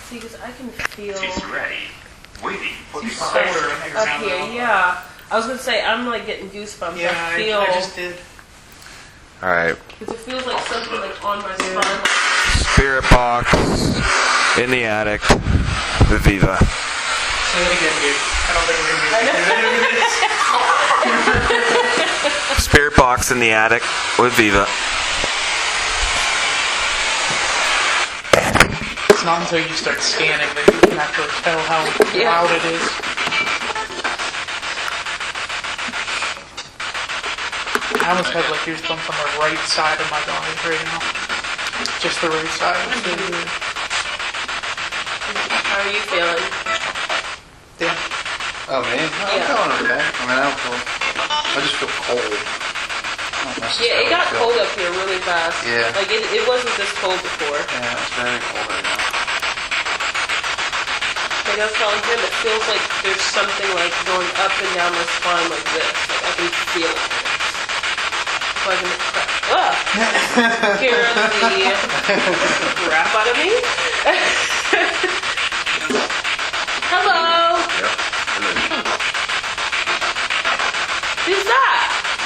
See, because I can feel He's ready. Waiting for the up here. Yeah, I was gonna say I'm like getting goosebumps. Yeah, I feel. I just did. All right. Because it feels like something like on my spine. Spirit box in the attic with Viva. Say it again, dude. I don't think we're gonna be able to do this. Spirit box in the attic with Viva. It's not until you start scanning that you can actually tell how loud it is. I almost have like goosebumps on the right side of my body right now. Just the right side. How are you feeling? Yeah. Oh man, I'm feeling okay. I mean, I just feel cold. Yeah, it got cold up here really fast. Yeah. Like it wasn't this cold before. Yeah, it's very cold right now. Like I was telling him, it feels like there's something like going up and down my spine like this. Like I can feel it. Like in the crap. Scared the crap out of me. Hello. Yep. Who's that?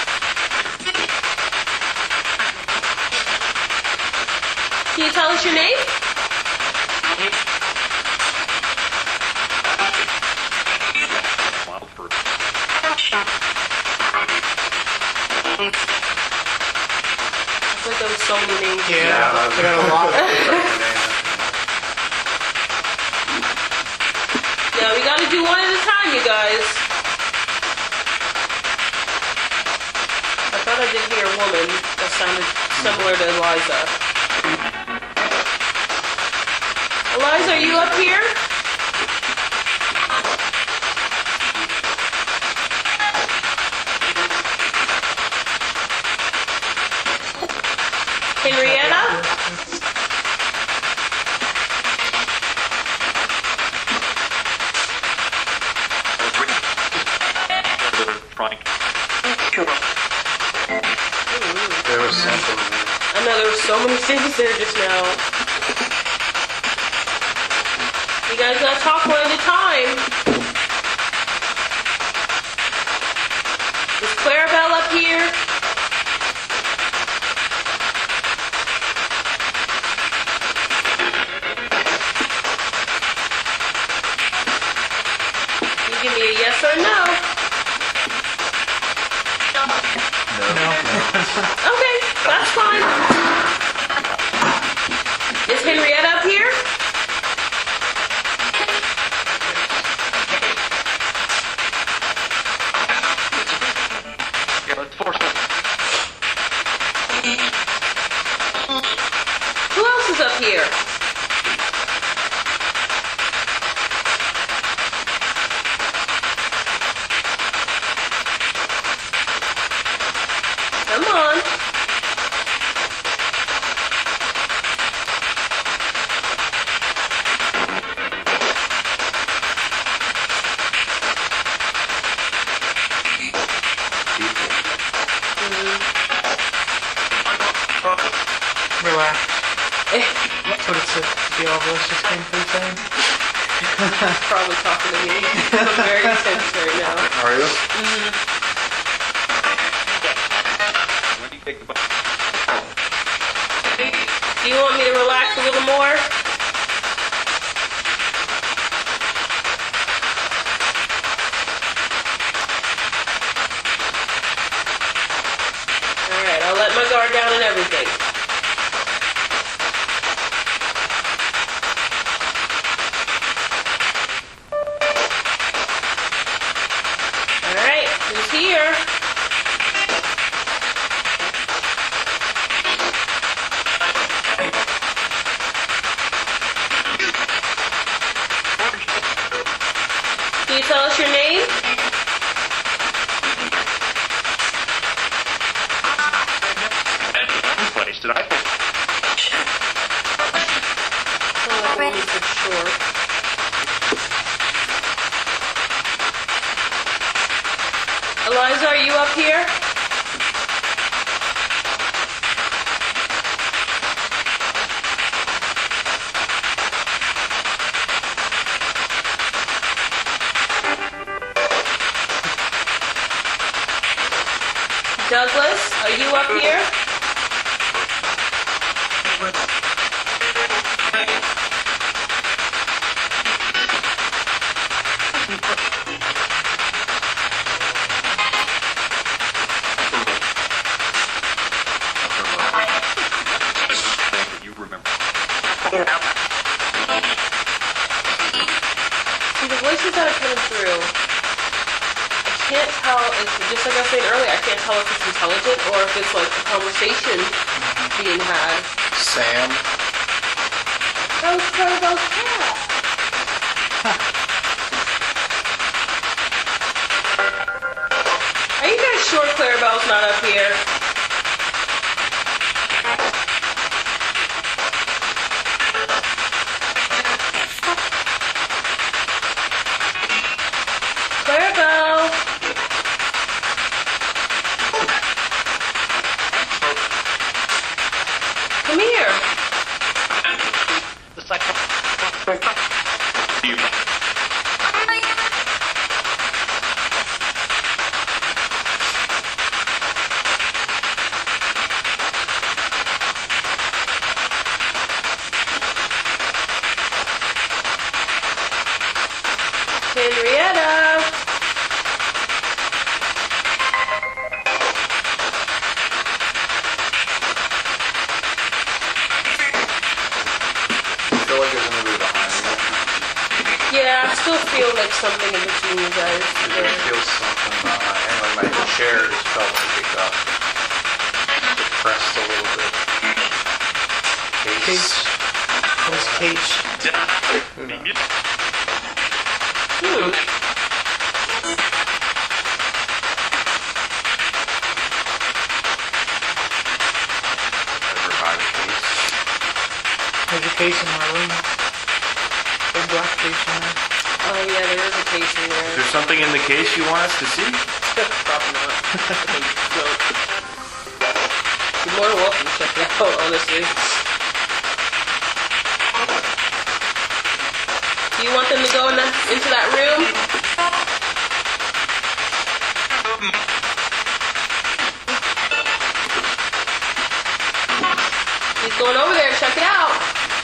Can you tell us your name? It's like there was so many names. Yeah, I got a lot. Now we gotta do one at a time, you guys. I thought I did hear a woman that sounded similar to Eliza. Eliza, are you up here? Henrietta? There was something there. I know there were so many things there just now. You guys gotta talk one at a time. Is Clarabelle up here? You give me a yes or no. Okay, that's fine. Is Henrietta up here? Yeah, let's force it. Who else is up here? Come on. Relax. That's what it's to be all this just came through saying. Probably talking to me. I'm very tense right now. Are you? When do you take the bus? Do you want me to relax a little more? Alright, I'll let my guard down and everything. Alright, who's here? Can you tell us your name? Place did I pick? Oh, I think you said short. Eliza, are you up here? Douglas, are you up here? You remember. See, the voices that are coming through, I can't tell, it's just like I was saying earlier, I can't tell if it's intelligent or if it's like a conversation being had. Sam. That was Clarabelle's cat. Are you guys sure Clarabelle's not up here? Clarabelle! Come here! The second. You. Henrietta! I feel like there's a movie behind me. Yeah, I still feel like something in between you guys. I there. feel something behind. Anyway, my chair just felt like it got depressed a little bit. Case. What's case? Who knows? Everybody case. There's a case in my room. Big black case in there. Oh yeah, there is a case in Is there. there something in the case you want us to see? Probably not. No. You're more than welcome to check it out, honestly. Do you want them to go into that room? He's going over there to check it out.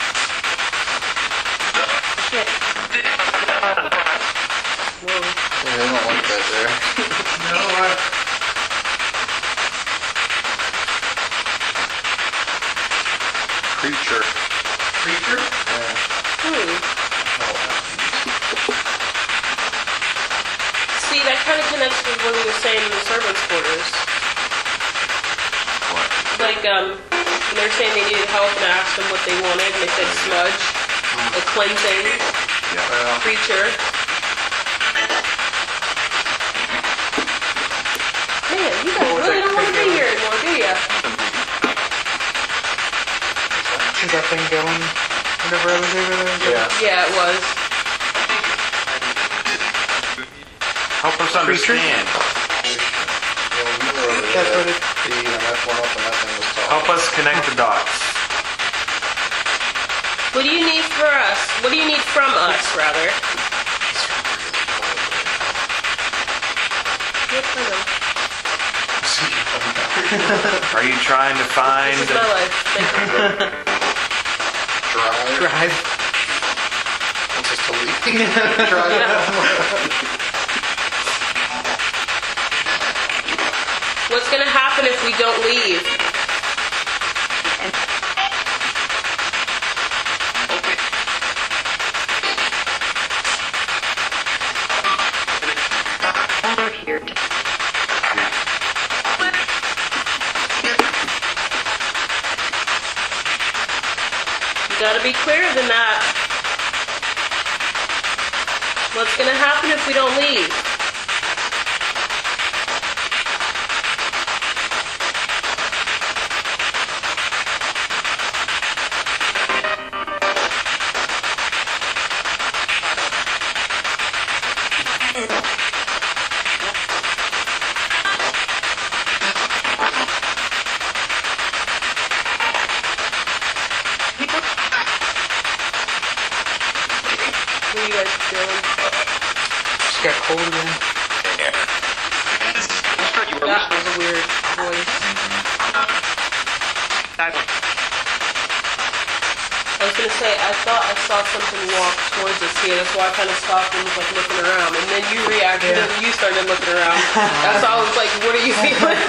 Whoa. Yeah, they don't like that there. No, what? Creature. Creature? Hmm. See, that kind of connects with what we were saying in the servants' quarters. What? Like, when they were saying they needed help and I asked them what they wanted, and they said smudge, a cleansing, Well, creature. Man, you guys really don't want to be here anymore, do ya? Is that thing going? Whatever I was over there? yeah. Yeah, it was. Help us understand. Well, we were over That's there. what it- The EMF went up and that thing was talking. Help us connect the dots. What do you need for us? What do you need from us, rather? What kind of? Are you trying to find? This is my life. Thank you. Drive. Drive. Wants us to leave. Drive. What's gonna happen if we don't leave? You gotta be clearer than that. What's gonna happen if we don't leave? What are you guys doing? Just got cold again. That was a weird voice. I was gonna say, I thought I saw something walk towards us here. That's why I kind of stopped and was like looking around. And then you reacted and you started looking around. That's why I was like, what are you feeling?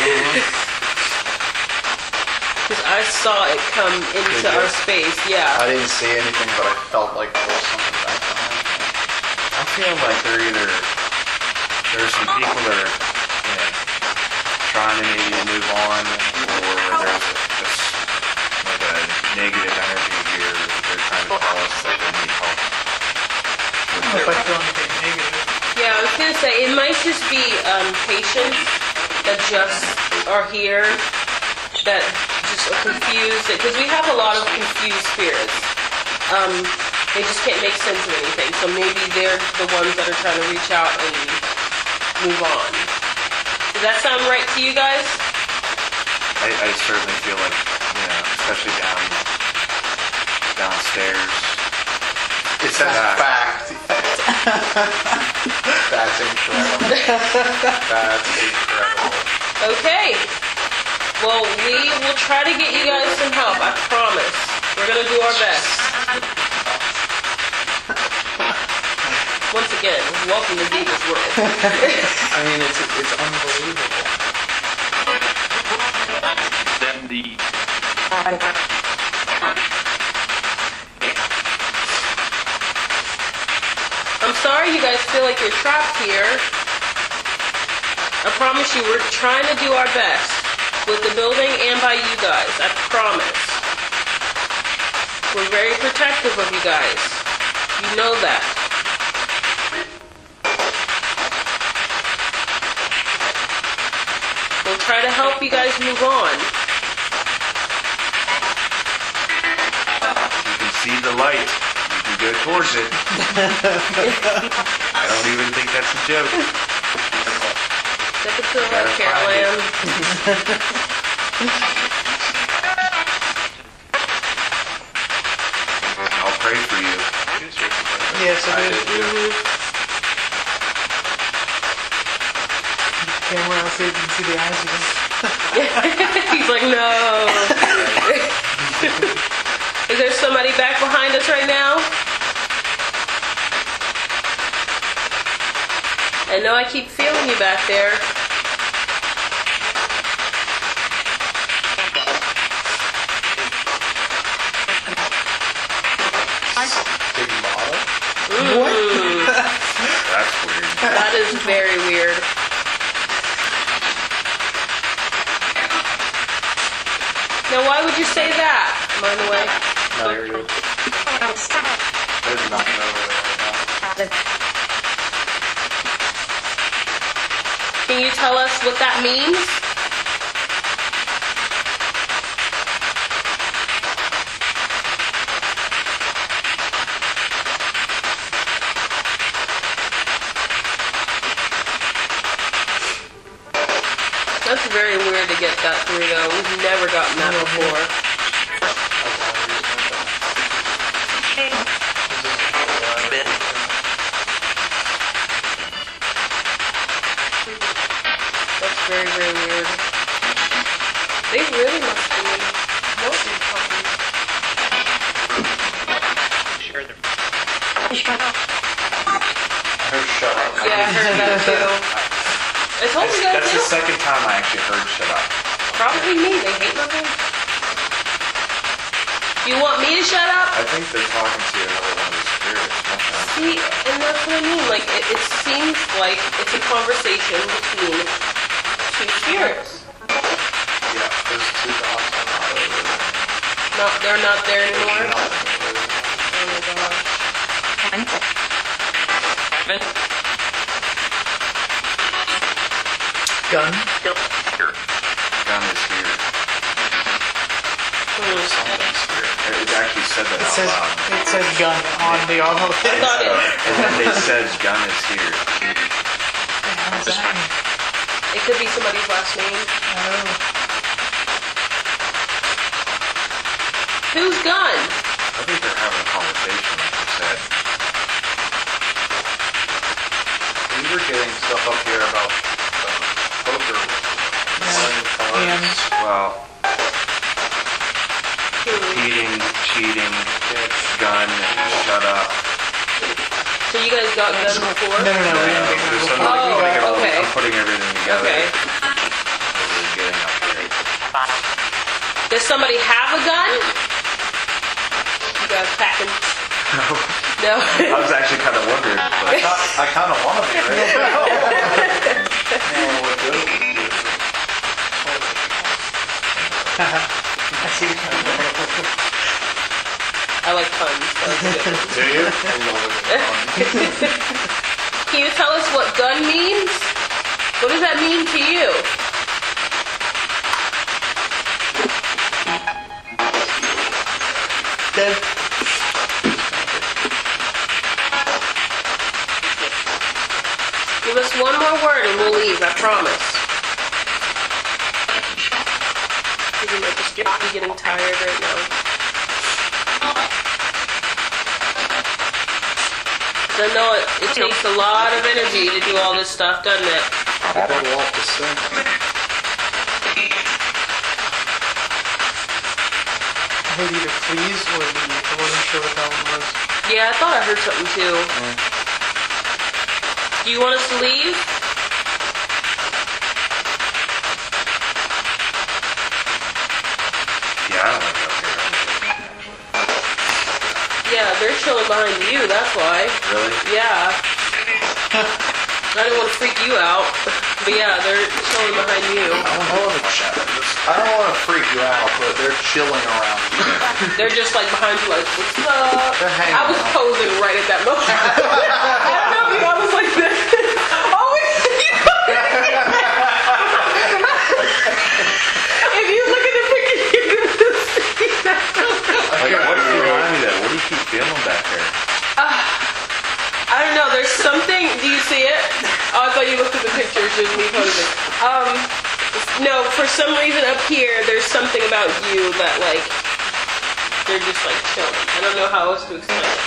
Because I saw it come into our space, yeah. I didn't see anything, but I felt like there was something back behind me. I'm feeling like there's some people that are, trying to maybe move on, or there's just like a negative energy here that they're trying to tell us that they need help. I don't know if I feel anything negative. Yeah, I was gonna say, it might just be patients that just are here, that just are confused, because we have a lot of confused spirits. They just can't make sense of anything, so maybe they're the ones that are trying to reach out and move on. Does that sound right to you guys? I certainly feel like, especially downstairs. It says fact. That's incredible. That's incredible. Okay. Well, we will try to get you guys some help, I promise. We're gonna do our best. Once again, welcome to Diva's world. I mean, it's unbelievable. Then the I'm sorry you guys feel like you're trapped here. I promise you, we're trying to do our best with the building and by you guys. I promise. We're very protective of you guys. You know that. We'll try to help you guys move on. You can see the light. You can go towards it. I don't even think that's a joke. Step into the light, Caroline. I'll pray for you. Yes, I it did is. too. Camera, so you can see the eyes again. He's like, no. Is there somebody back behind us right now? I know I keep feeling you back there. Big model. That's weird. That is very weird. Now, why would you say that? Am I in the way? No, you're good. There's nothing over there right now. Can you tell us what that means? That's very weird to get that through, though. We've never gotten that before. That's very, very weird. They really must be wanting something. I heard shut up. Yeah, I heard that too. I told you guys That's the too. second time I actually heard shut up. Probably me. They hate my voice. You want me to shut up? I think they're talking to another one of the spirits. See, and that's what I mean. Like, it seems like it's a conversation between two spirits. Yeah, there's two dogs. I'm not over there. No, they're not there anymore. Not over Oh my gosh. Gun. Gun is here. Something's here. It actually said that It out says loud. it says gun on the auto. I thought it. And then they said gun is here. What does that mean? It could be somebody's last name. Oh. Whose gun? I think they're having a conversation, like you said. We were getting stuff up here about poker. Playing cards. Hands. Well, competing, cheating, gun, shut up. So you guys got guns before? No, we didn't get Just guns I'm, before. Oh, putting it all- okay. I'm putting everything together. Okay. As we're getting up here. Does somebody have a gun? You guys packing? No. I was actually kind of wondering, but I kind of want to be right. I see what you're doing. I like puns. So that's a good one. Do you? Can you tell us what gun means? What does that mean to you? Dead. Give us one more word and we'll leave, I promise. You might just be getting tired right now. I know it takes a lot of energy to do all this stuff, doesn't it? I don't want to sing. I heard either please or leave. I wasn't sure what that one was. Yeah, I thought I heard something too. Do you want us to leave? yeah, I don't like it up here. Yeah, they're chilling behind you, that's why. Really? Yeah. I didn't want to freak you out. But yeah, they're chilling behind you. I don't want to freak you out, but they're chilling around you. They're just like behind you like, what's up? They're hanging I was out. posing right at that moment. I don't know, I was like this. Oh, if you look at the picture, you're going to see that. Like, what's behind me though? What do you keep feeling back there? I don't know, there's something, do you see it? Oh, I thought you looked at the picture, just me posing. No, for some reason up here, there's something about you that, like, they're just, like, chilling. I don't know how else to explain it.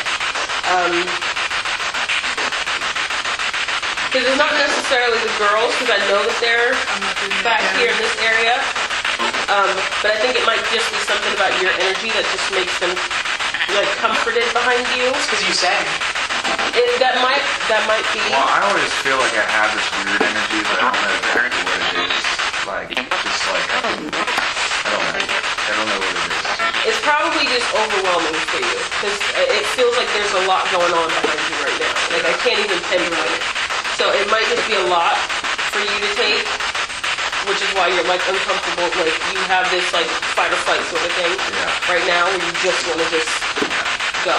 Because it's not necessarily the girls, because I know that they're back here in this area. But I think it might just be something about your energy that just makes them, like, comforted behind you. It's because you sang. That might be. Well, I always feel like I have this weird energy, but I don't know exactly what it is. Like, just like, I don't know what it is. It's probably just overwhelming for you because it feels like there's a lot going on behind you right now. Like I can't even pinpoint it. So it might just be a lot for you to take, which is why you're like uncomfortable. Like you have this like fight or flight sort of thing right now, where you just want to just go.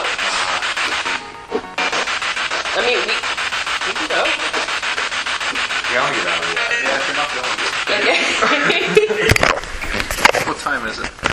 I mean, we can go. Yeah, I'll get out of here. Yeah, if you're not feeling good. Okay. What time is it?